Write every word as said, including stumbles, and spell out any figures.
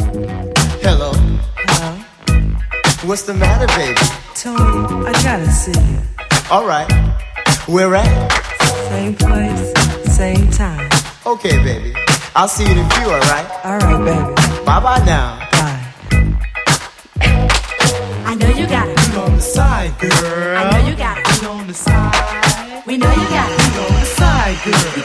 Hello. Hello? What's the matter, baby? Tony, I gotta see you. Alright. Where at? Same place, same time. Okay, baby. I'll see you in a few, alright? Alright, baby. Bye-bye now. Bye. I know you got it. Get on the side, girl. I know you got it. Get on the side. We know you got it. Get on the side, girl.